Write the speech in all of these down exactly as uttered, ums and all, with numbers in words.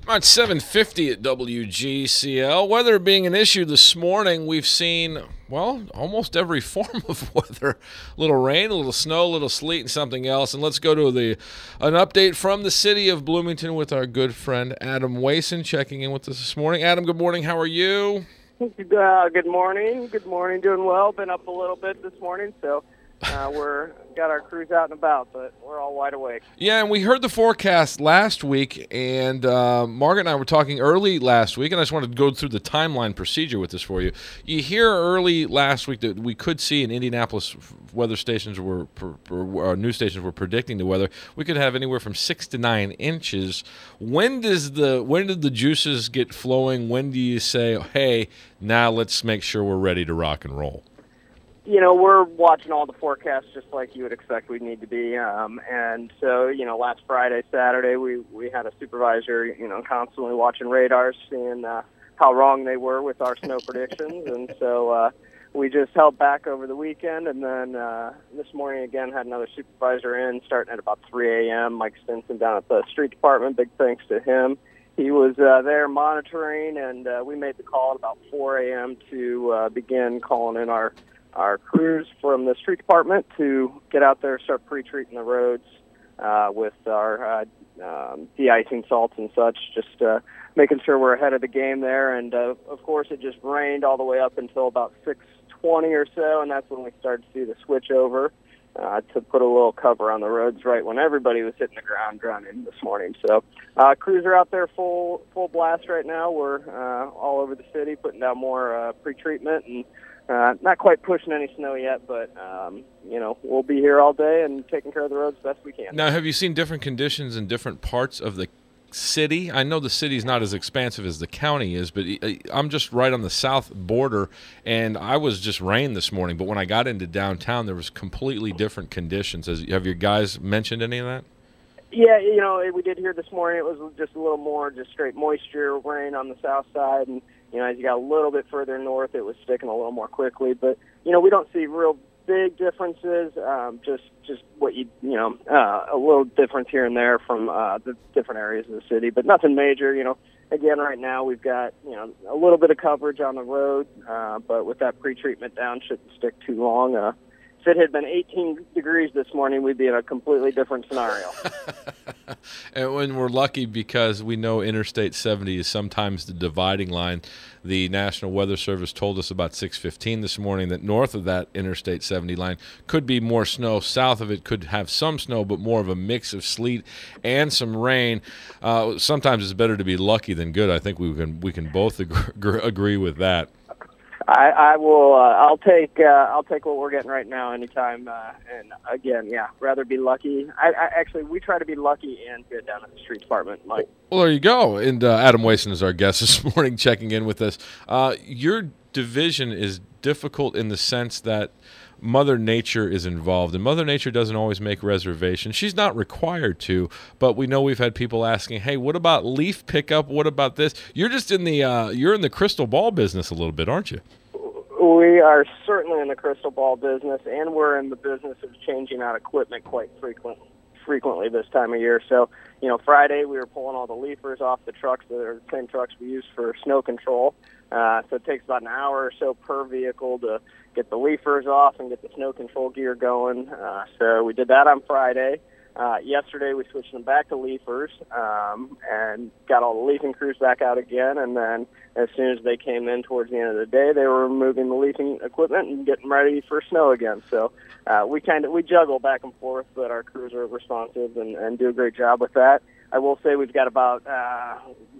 About seven fifty at W G C L. Weather being an issue this morning, we've seen, well, almost every form of weather. A little rain, a little snow, a little sleet, and something else. And let's go to the an update from the city of Bloomington with our good friend Adam Wason checking in with us this morning. Adam, good morning. How are you? Uh, good morning. Good morning. Doing well. Been up a little bit this morning, so uh, we're got our crews out and about, but we're all wide awake. Yeah, and we heard the forecast last week, and uh, Margaret and I were talking early last week, and I just wanted to go through the timeline procedure with this for you. You hear early last week that we could see in Indianapolis weather stations were, or news stations were predicting the weather. We could have anywhere from six to nine inches. When does the when did the juices get flowing? When do you say, hey, now let's make sure we're ready to rock and roll? You know, we're watching all the forecasts just like you would expect we'd need to be. Um, and so, you know, last Friday, Saturday, we, we had a supervisor, you know, constantly watching radars, seeing uh, how wrong they were with our snow predictions. And so uh, we just held back over the weekend. And then uh, this morning, again, had another supervisor in starting at about three a.m., Mike Stinson down at the street department. Big thanks to him. He was uh, there monitoring, and uh, we made the call at about four a.m. to uh, begin calling in our our crews from the street department to get out there, start pre-treating the roads uh, with our uh, um, de-icing salts and such, just uh, making sure we're ahead of the game there. And, uh, of course, it just rained all the way up until about six twenty or so, and that's when we started to see the switch over uh, to put a little cover on the roads right when everybody was hitting the ground running this morning. So uh, crews are out there full full blast right now. We're uh, all over the city putting down more uh, pre-treatment and Uh, not quite pushing any snow yet, but, um, you know, we'll be here all day and taking care of the roads best we can. Now, have you seen different conditions in different parts of the city? I know the city's not as expansive as the county is, but I'm just right on the south border, and I was just rain this morning. But when I got into downtown, there was completely different conditions. Has, have your guys mentioned any of that? Yeah, you know, we did hear this morning it was just a little more just straight moisture, rain on the south side, and you know, as you got a little bit further north, it was sticking a little more quickly. But, you know, we don't see real big differences, um, just just what you, you know, uh, a little difference here and there from uh, the different areas of the city, but nothing major. You know, again, right now we've got, you know, a little bit of coverage on the road, uh, but with that pre-treatment down, shouldn't stick too long. Uh, if it had been eighteen degrees this morning, we'd be in a completely different scenario. And when we're lucky, because we know Interstate seventy is sometimes the dividing line. The National Weather Service told us about six fifteen this morning that north of that Interstate seventy line could be more snow. South of it could have some snow, but more of a mix of sleet and some rain. Uh, sometimes it's better to be lucky than good. I think we can we can both agree, agree with that. I, I will. Uh, I'll take. Uh, I'll take what we're getting right now anytime. Uh, and again, yeah, rather be lucky. I, I actually we try to be lucky and good down at the street department, Mike. Well, there you go. And uh, Adam Wason is our guest this morning, checking in with us. Uh, your division is difficult in the sense that Mother Nature is involved, and Mother Nature doesn't always make reservations. She's not required to, but we know we've had people asking, "Hey, what about leaf pickup? What about this?" You're just in the uh, you're in the crystal ball business a little bit, aren't you? We are certainly in the crystal ball business, and we're in the business of changing out equipment quite frequently. frequently this time of year. So, you know, Friday we were pulling all the leafers off the trucks that are the same trucks we use for snow control. Uh, so it takes about an hour or so per vehicle to get the leafers off and get the snow control gear going. Uh, so we did that on Friday. Uh, yesterday we switched them back to leafers um, and got all the leafing crews back out again. And then as soon as they came in towards the end of the day, they were removing the leafing equipment and getting ready for snow again. So uh, we kind of we juggle back and forth, but our crews are responsive and, and do a great job with that. I will say we've got about uh,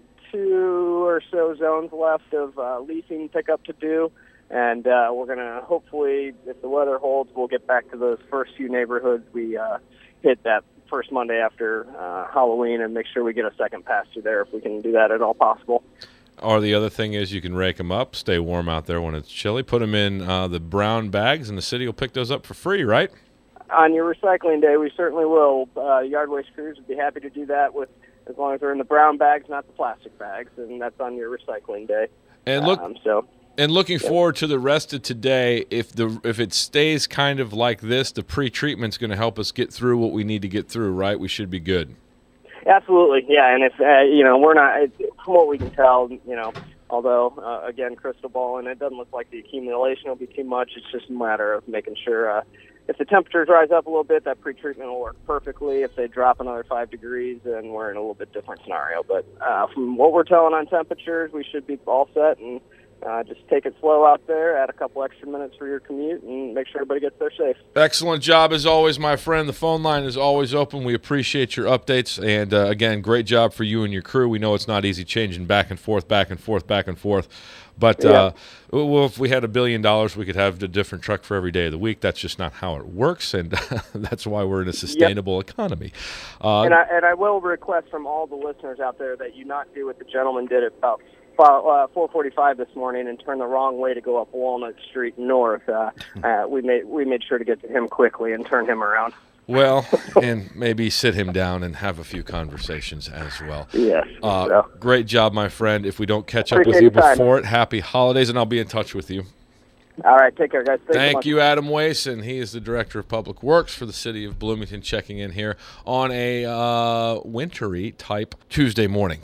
two or so zones left of uh, leafing pickup to do. And uh, we're going to hopefully, if the weather holds, we'll get back to those first few neighborhoods we uh, hit that first Monday after uh, Halloween and make sure we get a second pass through there if we can do that at all possible. Or the other thing is you can rake them up, stay warm out there when it's chilly, put them in uh, the brown bags, and the city will pick those up for free, right? On your recycling day, we certainly will. Uh, yard waste crews would be happy to do that with as long as they're in the brown bags, not the plastic bags, and that's on your recycling day. And look, um, so. And looking forward to the rest of today, if the if it stays kind of like this, the pre-treatment's going to help us get through what we need to get through, right? We should be good. Absolutely, yeah. And if uh, you know, we're not it, from what we can tell, you know. Although, uh, again, crystal ball, and it doesn't look like the accumulation will be too much. It's just a matter of making sure uh, if the temperatures rise up a little bit, that pretreatment will work perfectly. If they drop another five degrees, then we're in a little bit different scenario. But uh, from what we're telling on temperatures, we should be all set, and uh, just take it slow out there, add a couple extra minutes for your commute, and make sure everybody gets there safe. Excellent job as always, my friend. The phone line is always open. We appreciate your updates. And, uh, again, great job for you and your crew. We know it's not easy changing back and forth, back and forth, back and forth. But uh, yeah. well, if we had a billion dollars, we could have a different truck for every day of the week. That's just not how it works, and that's why we're in a sustainable yep. economy. Uh, and, I, and I will request from all the listeners out there that you not do what the gentleman did at about uh, four forty-five this morning and turn the wrong way to go up Walnut Street North. Uh, uh, we made we made sure to get to him quickly and turn him around. Well, and maybe sit him down and have a few conversations as well. Yes. Uh, so. Great job, my friend. If we don't catch Appreciate up with you time. before it, happy holidays, and I'll be in touch with you. All right, take care, guys. Thanks Thank so much. you, Adam Wason. He is the Director of Public Works for the City of Bloomington, checking in here on a uh, wintry type Tuesday morning.